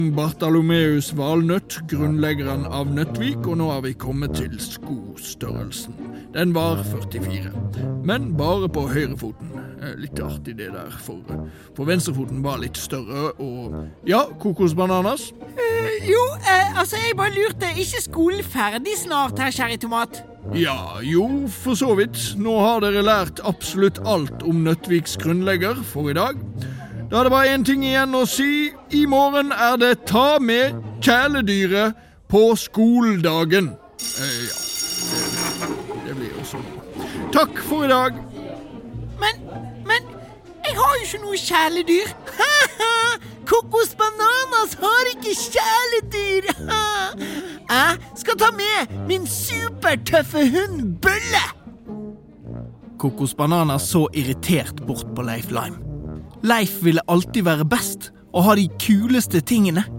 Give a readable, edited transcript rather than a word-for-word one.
Bartholomeus Valnøtt, grunnleggeren av Nøttvik, og nå har vi kommet til skostørrelsen. Den var 44, men bare på høyrefoten. Litt artig det der, for venstrefoten var litt større, og ja, kokosbananas? Jeg bare lurte, ikke skolen ferdig snart her, kjære tomat? Ja, jo, for så vidt. Nå har dere lært absolutt alt om Nøttviks grunnlegger for i dag. Da er det bare en ting igjen å si. I morgen er det ta med kjæledyret på skoledagen. Det blir jo sånn. Takk for i dag. Men, jeg har jo ikke noe kjæledyr. Kokosbananas har ikke kjæledyr. Jeg skal ta med min supertøffe hund Bølle. Kokosbananas så irritert bort på Leif Lime. Leif ville alltid være best og ha de kuleste tingene.